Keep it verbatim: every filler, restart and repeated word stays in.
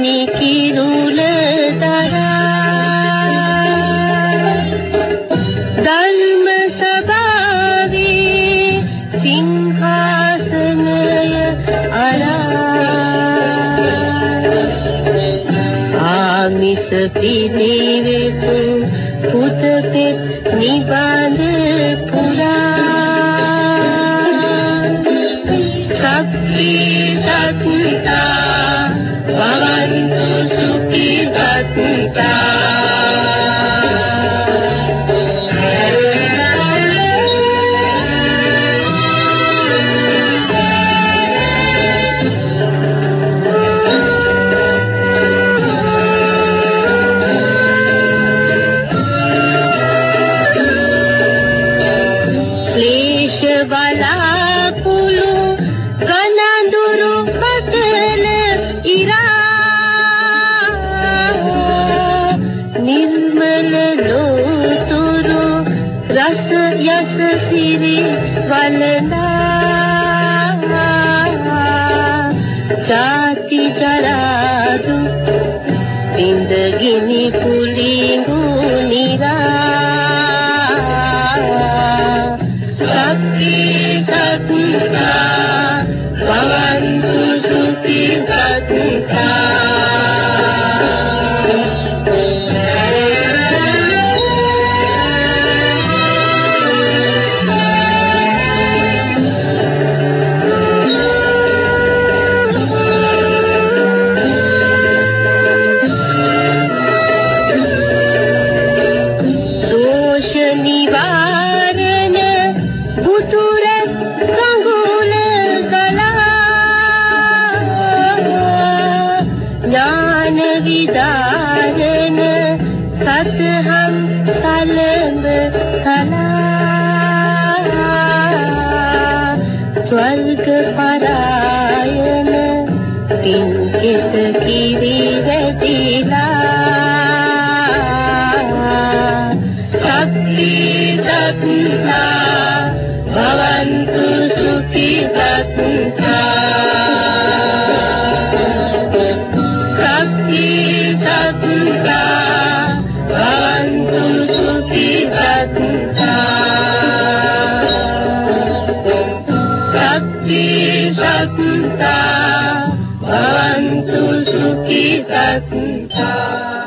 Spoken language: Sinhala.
ගිනි කිරුළ දරා ධර්ම සභාවේ සිංහාසනය අරා ආමිස පිළිවෙතු පුත පෙත් නිබඳ පුරා සක්කී සත්තා භවන්තු සුඛී සත්තා බලාකුළු ගනඳුරු පතල ඉරා නිර්මල ලෝතුරු රස යස සිරි වලනා ජාති ජරා දුක් පින්ද ගිනි පුලිඟු නිරා සක්කී සත්තා භවන්තු සුඛී සත්තා දෝෂ නිවාරණ බුදුර ගඟුල ගලා ඥාන විදාරණ සතහම් සලඹ කලා ස්වර්ග පරායන පින්කෙත කිරි වැදිලා සක්කී සත්තා භවන්තු සුඛී සත්තා සක්කී සත්තා භවන්තු සුඛී සත්තා සක්කී සත්තා භවන්තු සුඛී සත්තා